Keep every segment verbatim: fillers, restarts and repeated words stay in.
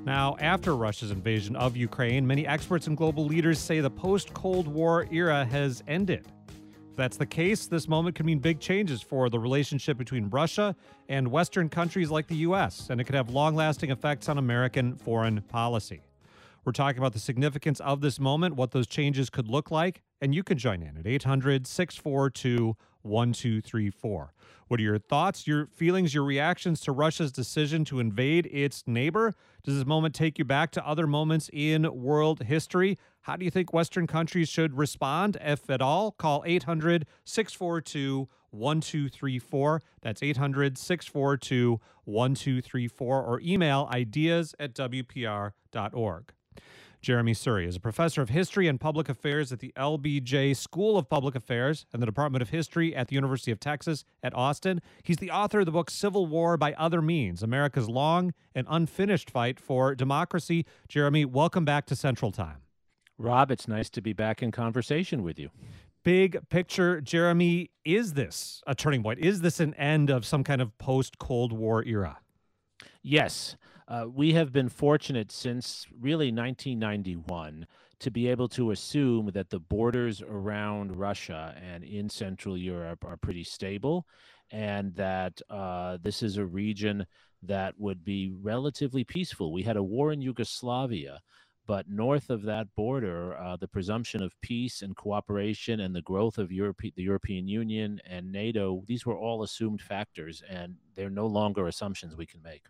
Now, after Russia's invasion of Ukraine, many experts and global leaders say the post-Cold War era has ended. If that's the case, this moment could mean big changes for the relationship between Russia and Western countries like the U S, and it could have long-lasting effects on American foreign policy. We're talking about the significance of this moment, what those changes could look like, and you can join in at eight hundred, six four two, one two three four. What are your thoughts, your feelings, your reactions to Russia's decision to invade its neighbor? Does this moment take you back to other moments in world history? How do you think Western countries should respond, if at all? Call eight hundred, six four two, one two three four. That's eight hundred, six four two, one two three four, or email ideas at w p r dot org. Jeremy Suri is a professor of history and public affairs at the L B J School of Public Affairs and the Department of History at the University of Texas at Austin. He's the author of the book Civil War by Other Means, America's Long and Unfinished Fight for Democracy. Jeremy, welcome back to Central Time. Rob, it's nice to be back in conversation with you. Big picture, Jeremy, is this a turning point? Is this an end of some kind of post-Cold War era? Yes. Uh, we have been fortunate since really nineteen ninety-one to be able to assume that the borders around Russia and in Central Europe are pretty stable, and that uh, this is a region that would be relatively peaceful. We had a war in Yugoslavia, but north of that border, uh, the presumption of peace and cooperation and the growth of Europe, the European Union and NATO, these were all assumed factors, and they're no longer assumptions we can make.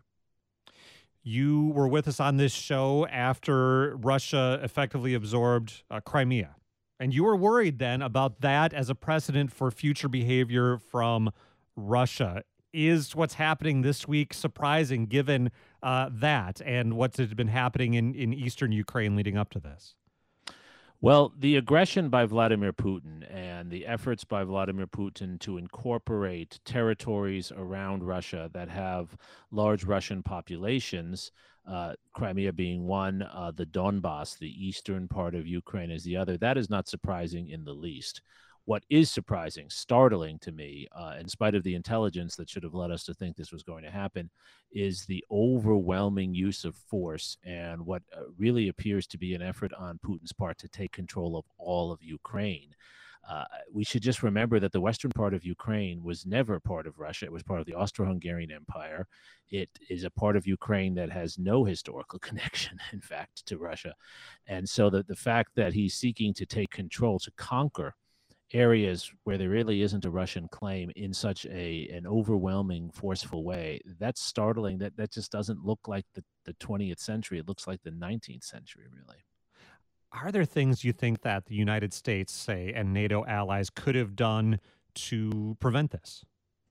You were with us on this show after Russia effectively absorbed uh, Crimea. And you were worried then about that as a precedent for future behavior from Russia. Is what's happening this week surprising given uh, that and what's been happening in, in eastern Ukraine leading up to this? Well, the aggression by Vladimir Putin and the efforts by Vladimir Putin to incorporate territories around Russia that have large Russian populations, uh, Crimea being one, uh, the Donbass, the eastern part of Ukraine, is the other, that is not surprising in the least. What is surprising, startling to me, uh, in spite of the intelligence that should have led us to think this was going to happen, is the overwhelming use of force and what uh, really appears to be an effort on Putin's part to take control of all of Ukraine. Uh, we should just remember that the western part of Ukraine was never part of Russia. It was part of the Austro-Hungarian Empire. It is a part of Ukraine that has no historical connection, in fact, to Russia. And so the, the fact that he's seeking to take control, to conquer areas where there really isn't a Russian claim in such a an overwhelming, forceful way, that's startling. That that just doesn't look like the, the twentieth century. It looks like the nineteenth century, really. Are there things you think that the United States, say, and NATO allies could have done to prevent this?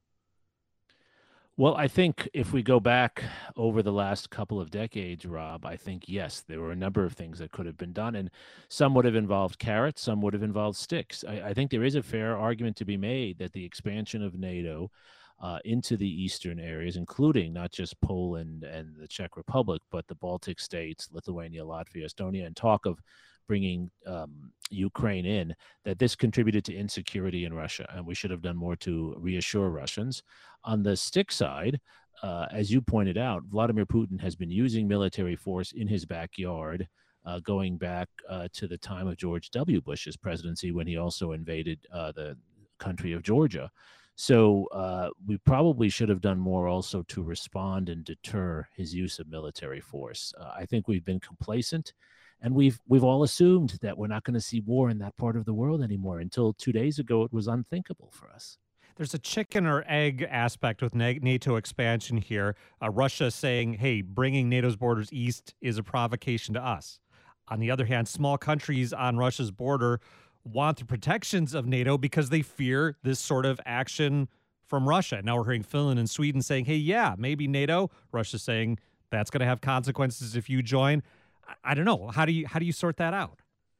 Well, I think if we go back over the last couple of decades, Rob, I think, yes, there were a number of things that could have been done, and some would have involved carrots, some would have involved sticks. I, I think there is a fair argument to be made that the expansion of NATO uh, into the eastern areas, including not just Poland and the Czech Republic, but the Baltic states, Lithuania, Latvia, Estonia, and talk of bringing um, Ukraine in, that this contributed to insecurity in Russia, and we should have done more to reassure Russians. On the stick side, uh, as you pointed out, Vladimir Putin has been using military force in his backyard, uh, going back uh, to the time of George W. Bush's presidency, when he also invaded uh, the country of Georgia. So uh, we probably should have done more also to respond and deter his use of military force. Uh, I think we've been complacent. And we've we've all assumed that we're not going to see war in that part of the world anymore. Until two days ago, it was unthinkable for us. There's a chicken or egg aspect with NATO expansion here. Uh, Russia saying, hey, bringing NATO's borders east is a provocation to us. On the other hand, small countries on Russia's border want the protections of NATO because they fear this sort of action from Russia. Now we're hearing Finland and Sweden saying, hey, yeah, maybe NATO. Russia's saying that's going to have consequences if you join. I don't know. How do you how do you sort that out?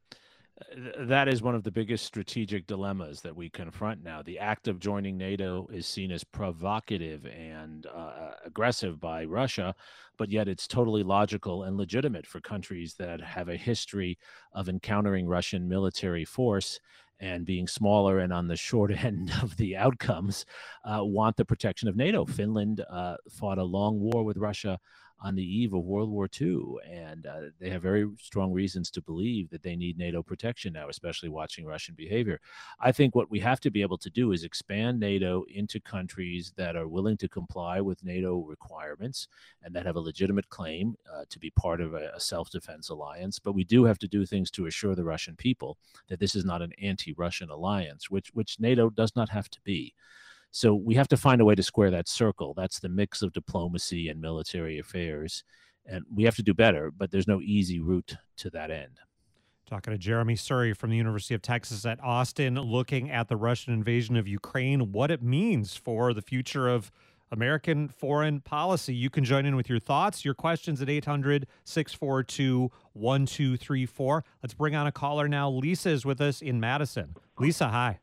That is one of the biggest strategic dilemmas that we confront now. The act of joining NATO is seen as provocative and uh, aggressive by Russia, but yet it's totally logical and legitimate for countries that have a history of encountering Russian military force and being smaller and on the short end of the outcomes, uh, want the protection of NATO. Finland uh, fought a long war with Russia on the eve of World War Two. And uh, they have very strong reasons to believe that they need NATO protection now, especially watching Russian behavior. I think what we have to be able to do is expand NATO into countries that are willing to comply with NATO requirements and that have a legitimate claim uh, to be part of a, a self-defense alliance. But we do have to do things to assure the Russian people that this is not an anti-Russian alliance, which which NATO does not have to be. So we have to find a way to square that circle. That's the mix of diplomacy and military affairs. And we have to do better, but there's no easy route to that end. Talking to Jeremy Surrey from the University of Texas at Austin, looking at the Russian invasion of Ukraine, what it means for the future of American foreign policy. You can join in with your thoughts, your questions at eight hundred, six four two, one two three four. Let's bring on a caller now. Lisa is with us in Madison. Lisa, hi.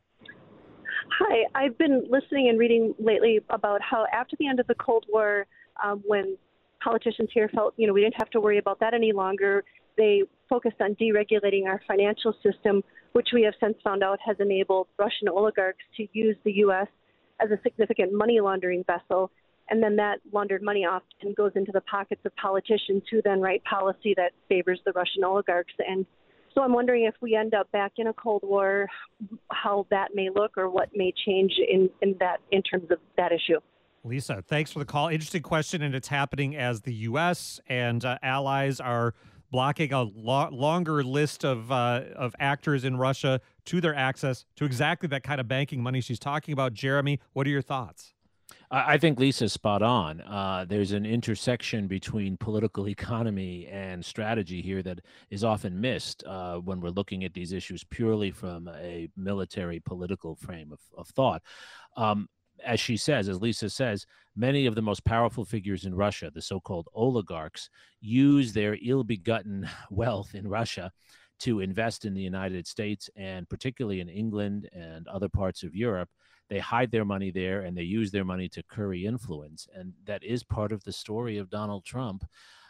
Hi, I've been listening and reading lately about how after the end of the Cold War, um, when politicians here felt, you know, we didn't have to worry about that any longer, they focused on deregulating our financial system, which we have since found out has enabled Russian oligarchs to use the U S as a significant money laundering vessel. And then that laundered money often goes into the pockets of politicians who then write policy that favors the Russian oligarchs. And so I'm wondering if we end up back in a Cold War, how that may look or what may change in, in that in terms of that issue. Lisa, thanks for the call. Interesting question, and it's happening as the U S and uh, allies are blocking a lo- longer list of uh, of actors in Russia to their access to exactly that kind of banking money she's talking about. Jeremy, what are your thoughts? I think Lisa's spot on. Uh, there's an intersection between political economy and strategy here that is often missed uh, when we're looking at these issues purely from a military political frame of, of thought. Um, as she says, as Lisa says, many of the most powerful figures in Russia, the so-called oligarchs, use their ill-begotten wealth in Russia to invest in the United States and particularly in England and other parts of Europe. They hide their money there and they use their money to curry influence. And that is part of the story of Donald Trump.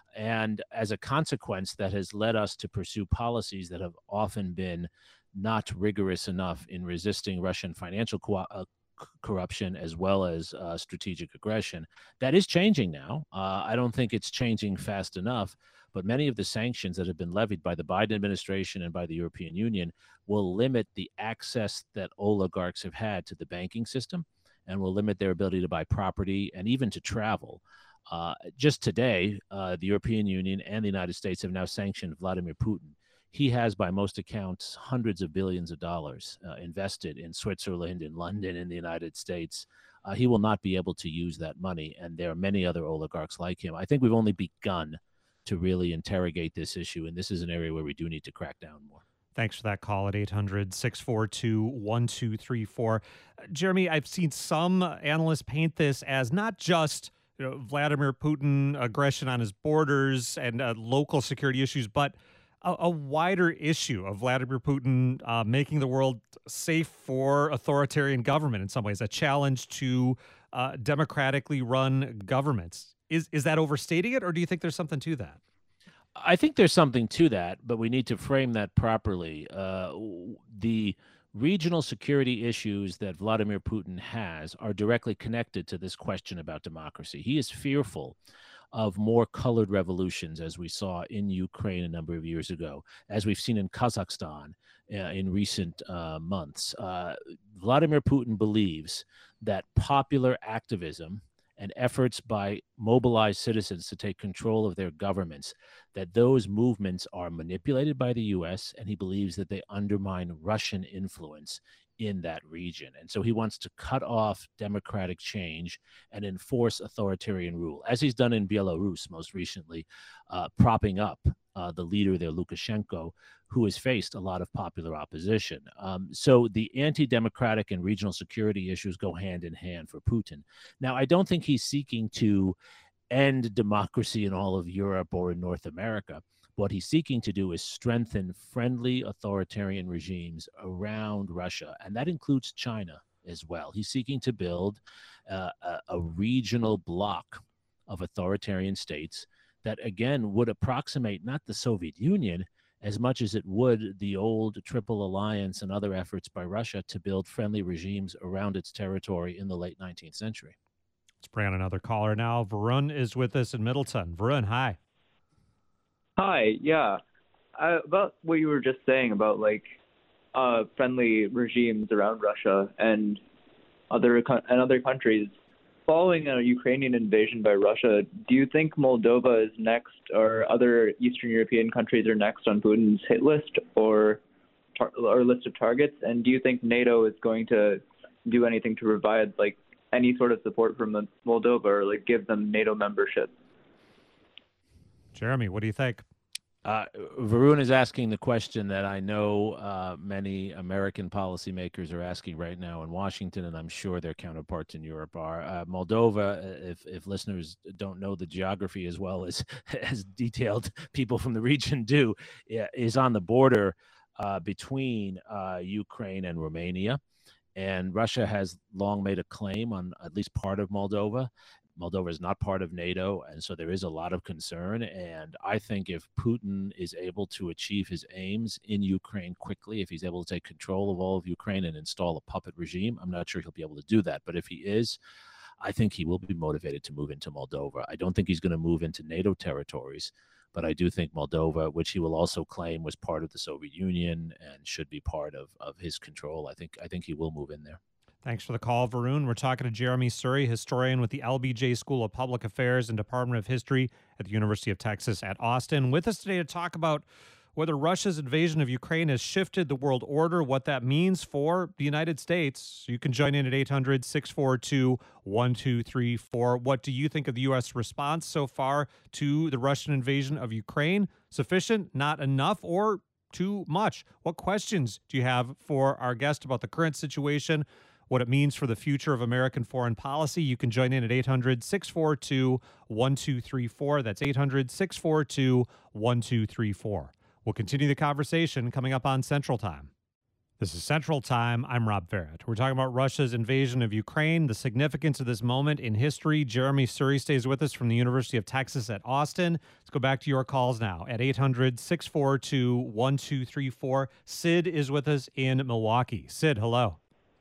And as a consequence, that has led us to pursue policies that have often been not rigorous enough in resisting Russian financial co- uh, corruption as well as uh, strategic aggression. That is changing now. Uh, I don't think it's changing fast enough, but many of the sanctions that have been levied by the Biden administration and by the European Union will limit the access that oligarchs have had to the banking system and will limit their ability to buy property and even to travel. Uh, just today, uh, the European Union and the United States have now sanctioned Vladimir Putin. He has, by most accounts, hundreds of billions of dollars uh, invested in Switzerland, in London, in the United States. Uh, he will not be able to use that money, and there are many other oligarchs like him. I think we've only begun to really interrogate this issue, and this is an area where we do need to crack down more. Thanks for that call at eight hundred, six four two, one two three four. Uh, Jeremy, I've seen some analysts paint this as not just you know, Vladimir Putin aggression on his borders and uh, local security issues, but a, a wider issue of Vladimir Putin uh, making the world safe for authoritarian government in some ways, a challenge to uh, democratically run governments. Is is that overstating it, or do you think there's something to that? I think there's something to that, but we need to frame that properly. Uh, the regional security issues that Vladimir Putin has are directly connected to this question about democracy. He is fearful of more colored revolutions, as we saw in Ukraine a number of years ago, as we've seen in Kazakhstan uh, in recent uh, months. Uh, Vladimir Putin believes that popular activism and efforts by mobilized citizens to take control of their governments, that those movements are manipulated by the U S, and he believes that they undermine Russian influence in that region. And so he wants to cut off democratic change and enforce authoritarian rule, as he's done in Belarus most recently, uh, propping up uh, the leader there, Lukashenko, who has faced a lot of popular opposition. Um, so the anti-democratic and regional security issues go hand in hand for Putin. Now, I don't think he's seeking to end democracy in all of Europe or in North America. What he's seeking to do is strengthen friendly authoritarian regimes around Russia, and that includes China as well. He's seeking to build uh, a, a regional bloc of authoritarian states that, again, would approximate not the Soviet Union as much as it would the old Triple Alliance and other efforts by Russia to build friendly regimes around its territory in the late nineteenth century. Let's bring on another caller now. Varun is with us in Middleton. Varun, hi. Hi, yeah. Uh, about what you were just saying about like uh, friendly regimes around Russia and other co- and other countries. Following a Ukrainian invasion by Russia, do you think Moldova is next, or other Eastern European countries are next on Putin's hit list or tar- or list of targets? And do you think NATO is going to do anything to provide like any sort of support from Moldova or like give them NATO membership? Jeremy, what do you think? Uh, Varun is asking the question that I know uh, many American policymakers are asking right now in Washington, and I'm sure their counterparts in Europe are. Uh, Moldova, if if listeners don't know the geography as well as as detailed people from the region do, is on the border uh, between uh, Ukraine and Romania. And Russia has long made a claim on at least part of Moldova. Moldova is not part of NATO, and so there is a lot of concern. And I think if Putin is able to achieve his aims in Ukraine quickly, if he's able to take control of all of Ukraine and install a puppet regime, I'm not sure he'll be able to do that. But if he is, I think he will be motivated to move into Moldova. I don't think he's going to move into NATO territories, but I do think Moldova, which he will also claim was part of the Soviet Union and should be part of, of his control, I think I think he will move in there. Thanks for the call, Varun. We're talking to Jeremy Suri, historian with the L B J School of Public Affairs and Department of History at the University of Texas at Austin, with us today to talk about whether Russia's invasion of Ukraine has shifted the world order, what that means for the United States. You can join in at eight hundred, six four two, one two three four. What do you think of the U S response so far to the Russian invasion of Ukraine? Sufficient, not enough, or too much? What questions do you have for our guest about the current situation, what it means for the future of American foreign policy? You can join in at eight hundred, six four two, one two three four. That's eight hundred, six four two, one two three four. We'll continue the conversation coming up on Central Time. This is Central Time. I'm Rob Farrett. We're talking about Russia's invasion of Ukraine, the significance of this moment in history. Jeremy Suri stays with us from the University of Texas at Austin. Let's go back to your calls now at eight hundred, six four two, one two three four. Sid is with us in Milwaukee. Sid, hello.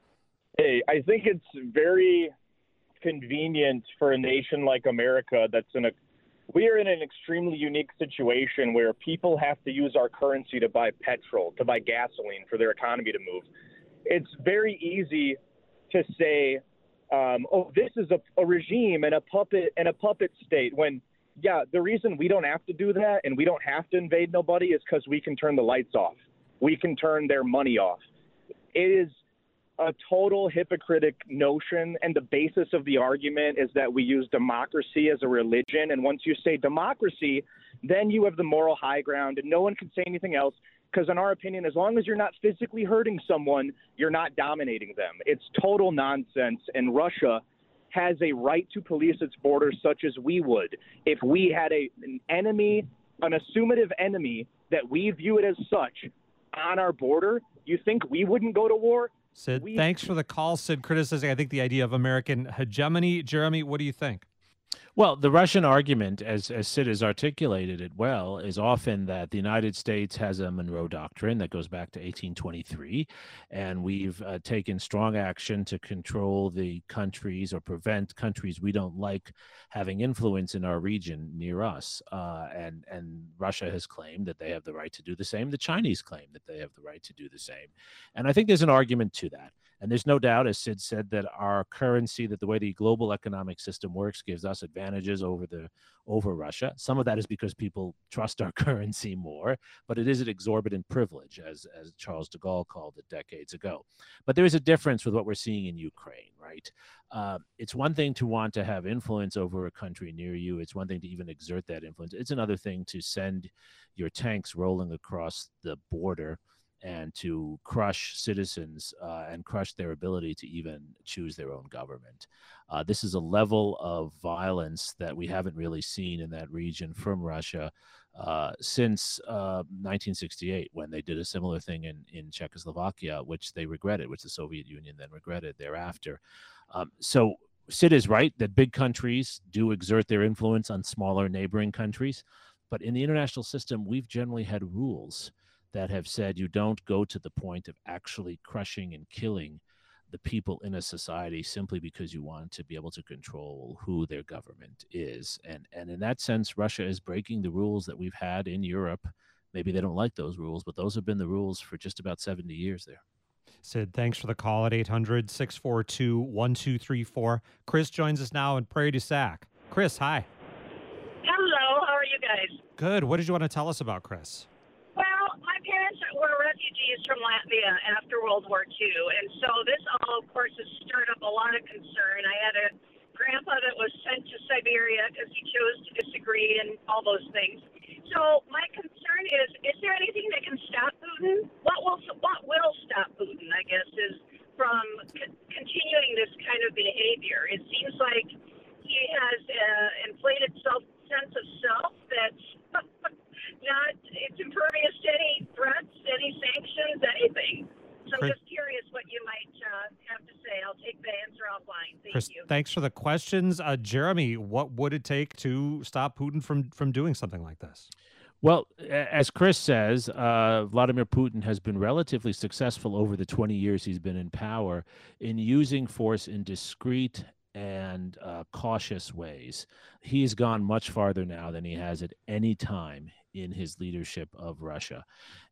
Hey, I think it's very convenient for a nation like America that's in a we are in an extremely unique situation where people have to use our currency to buy petrol, to buy gasoline for their economy to move. It's very easy to say, um, oh, this is a, a regime and a puppet and a puppet state when, yeah, the reason we don't have to do that and we don't have to invade nobody is because we can turn the lights off. We can turn their money off. It is a total hypocritic notion, and the basis of the argument is that we use democracy as a religion, and once you say democracy, then you have the moral high ground, and no one can say anything else, because in our opinion, as long as you're not physically hurting someone, you're not dominating them. It's total nonsense, and Russia has a right to police its borders such as we would. If we had a, an enemy, an assumative enemy that we view it as such on our border, you think we wouldn't go to war? Sid, We- thanks for the call. Sid criticizing, I think, the idea of American hegemony. Jeremy, what do you think? Well, the Russian argument, as, as Sid has articulated it well, is often that the United States has a Monroe Doctrine that goes back to eighteen twenty-three, and we've uh, taken strong action to control the countries or prevent countries we don't like having influence in our region near us. Uh, and, and Russia has claimed that they have the right to do the same. The Chinese claim that they have the right to do the same. And I think there's an argument to that. And there's no doubt, as Sid said, that our currency, that the way the global economic system works, gives us advantages over the over Russia. Some of that is because people trust our currency more, but it is an exorbitant privilege, as as Charles de Gaulle called it decades ago. But there is a difference with what we're seeing in Ukraine, right? Uh, it's one thing to want to have influence over a country near you. It's one thing to even exert that influence. It's another thing to send your tanks rolling across the border and to crush citizens uh, and crush their ability to even choose their own government. Uh, this is a level of violence that we haven't really seen in that region from Russia uh, since uh, nineteen sixty-eight, when they did a similar thing in, in Czechoslovakia, which they regretted, which the Soviet Union then regretted thereafter. Um, so Sid is right that big countries do exert their influence on smaller neighboring countries, but in the international system, we've generally had rules that have said you don't go to the point of actually crushing and killing the people in a society simply because you want to be able to control who their government is. And, and in that sense, Russia is breaking the rules that we've had in Europe. Maybe they don't like those rules, but those have been the rules for just about seventy years there. Sid, thanks for the call at eight hundred, six four two, one two three four. Chris joins us now in Prairie du Sac. Chris, hi. Hello, how are you guys? Good. What did you want to tell us about, Chris? Well, my parents were refugees from Latvia after World War Two, and so this all, of course, has stirred up a lot of concern. I had a grandpa that was sent to Siberia because he chose to disagree and all those things. So my concern is, is there anything that can stop Putin? What will what will stop Putin, I guess, is from c- continuing this kind of behavior. It seems like he has uh, inflated self sense of self that's not, it's impervious to any threats, any sanctions, anything. So I'm Chris, just curious what you might uh, have to say. I'll take the answer offline. Thank Chris, you. thanks for the questions. Uh, Jeremy, what would it take to stop Putin from, from doing something like this? Well, a- as Chris says, uh, Vladimir Putin has been relatively successful over the twenty years he's been in power in using force in discreet and uh, cautious ways. He's gone much farther now than he has at any time in his leadership of Russia.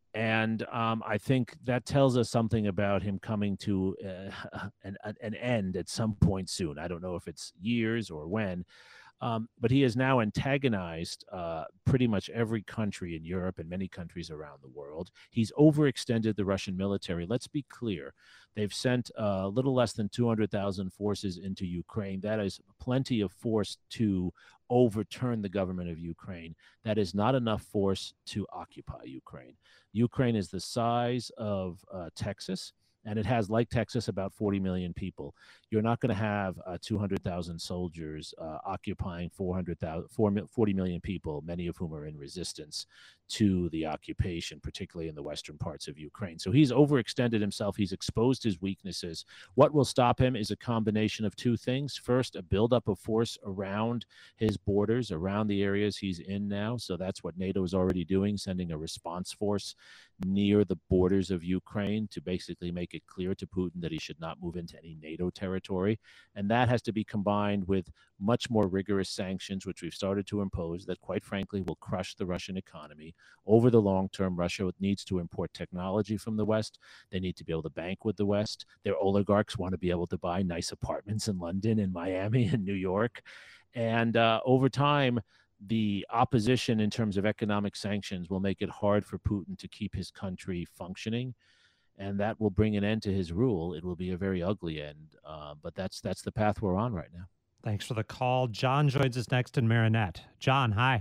And um, I think that tells us something about him coming to uh, an, an end at some point soon. I don't know if it's years or when, um, but he has now antagonized uh, pretty much every country in Europe and many countries around the world. He's overextended the Russian military. Let's be clear. They've sent a uh, little less than two hundred thousand forces into Ukraine. That is plenty of force to overturn the government of Ukraine. That is not enough force to occupy Ukraine. Ukraine is the size of uh, Texas, and it has, like Texas, about forty million people. You're not going to have uh, two hundred thousand soldiers uh, occupying four hundred thousand, forty million people, many of whom are in resistance to the occupation, particularly in the western parts of Ukraine. So he's overextended himself. He's exposed his weaknesses. What will stop him is a combination of two things. First, a buildup of force around his borders, around the areas he's in now. So that's what NATO is already doing, sending a response force near the borders of Ukraine to basically make it clear to Putin that he should not move into any NATO territory. And that has to be combined with much more rigorous sanctions, which we've started to impose, that quite frankly will crush the Russian economy. Over the long term, Russia needs to import technology from the West. They need to be able to bank with the West. Their oligarchs want to be able to buy nice apartments in London and Miami and New York. And uh, over time, the opposition in terms of economic sanctions will make it hard for Putin to keep his country functioning, and that will bring an end to his rule. It will be a very ugly end, uh, but that's that's the path we're on right now. Thanks for the call. John joins us next in Marinette. John, hi.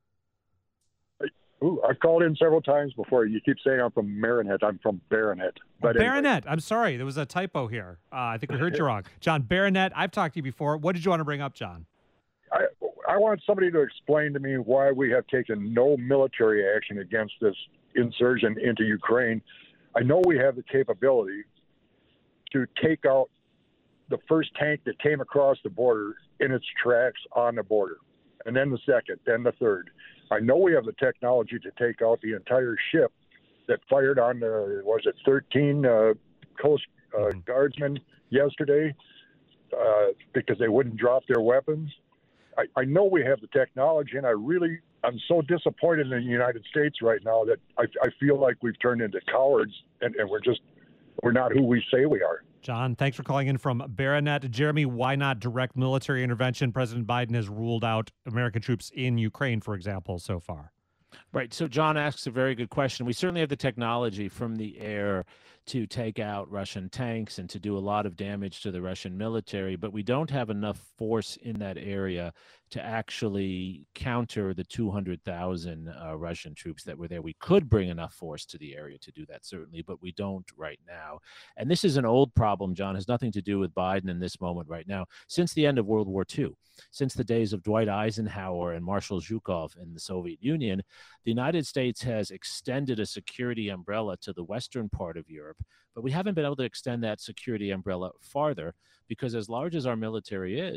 Ooh, I've called in several times before. You keep saying I'm from Marinette. I'm from Baronet. But anyway. Baronet. I'm sorry. There was a typo here. Uh, I think we heard you wrong. John, Baronet, I've talked to you before. What did you want to bring up, John? I, I want somebody to explain to me why we have taken no military action against this insurgent into Ukraine. I know we have the capability to take out the first tank that came across the border in its tracks on the border, and then the second, then the third. I know we have the technology to take out the entire ship that fired on the, was it thirteen uh, Coast uh, mm-hmm. Guardsmen yesterday uh, because they wouldn't drop their weapons. I, I know we have the technology, and I really, I'm so disappointed in the United States right now that I, I feel like we've turned into cowards, and, and we're just, we're not who we say we are. John, thanks for calling in from Baronet. Jeremy, why not direct military intervention? President Biden has ruled out American troops in Ukraine, for example, so far. Right. So John asks a very good question. We certainly have the technology from the air to take out Russian tanks and to do a lot of damage to the Russian military, but we don't have enough force in that area to actually counter the two hundred thousand uh, Russian troops that were there. We could bring enough force to the area to do that, certainly, but we don't right now. And this is an old problem, John. It has nothing to do with Biden in this moment right now. Since the end of World War Two, since the days of Dwight Eisenhower and Marshal Zhukov in the Soviet Union, the United States has extended a security umbrella to the western part of Europe, but we haven't been able to extend that security umbrella farther because as large as our military is,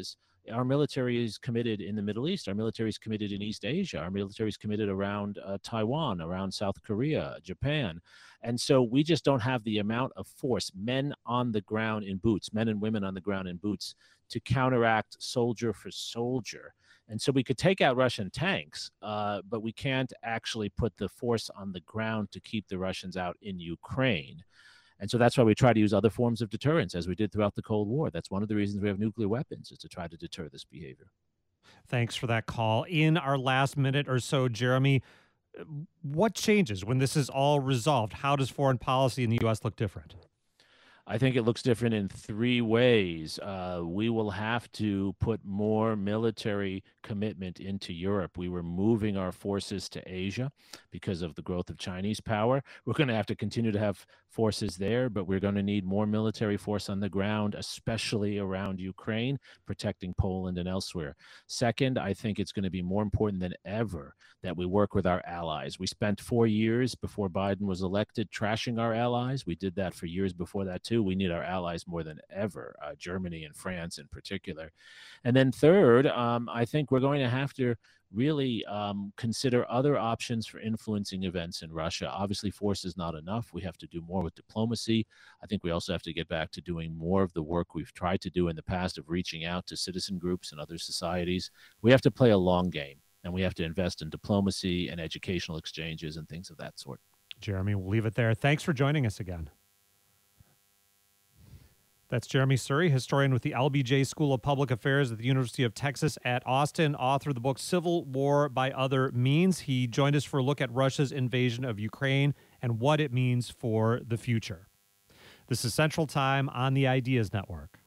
our military is committed in the Middle East. Our military is committed in East Asia. Our military is committed around uh, Taiwan, around South Korea, Japan. And so we just don't have the amount of force, men on the ground in boots, men and women on the ground in boots, to counteract soldier for soldier. And so we could take out Russian tanks, uh, but we can't actually put the force on the ground to keep the Russians out in Ukraine. And so that's why we try to use other forms of deterrence, as we did throughout the Cold War. That's one of the reasons we have nuclear weapons, is to try to deter this behavior. Thanks for that call. In our last minute or so, Jeremy, what changes when this is all resolved? How does foreign policy in the U S look different? I think it looks different in three ways. Uh, we will have to put more military commitment into Europe. We were moving our forces to Asia because of the growth of Chinese power. We're going to have to continue to have forces there, but we're going to need more military force on the ground, especially around Ukraine, protecting Poland and elsewhere. Second, I think it's going to be more important than ever that we work with our allies. We spent four years before Biden was elected trashing our allies. We did that for years before that, too. We need our allies more than ever, uh, Germany and France in particular. And then third, um, I think we're going to have to really um, consider other options for influencing events in Russia. Obviously, force is not enough. We have to do more with diplomacy. I think we also have to get back to doing more of the work we've tried to do in the past of reaching out to citizen groups and other societies. We have to play a long game, and we have to invest in diplomacy and educational exchanges and things of that sort. Jeremy, we'll leave it there. Thanks for joining us again. That's Jeremy Surrey, historian with the L B J School of Public Affairs at the University of Texas at Austin, author of the book Civil War by Other Means. He joined us for a look at Russia's invasion of Ukraine and what it means for the future. This is Central Time on the Ideas Network.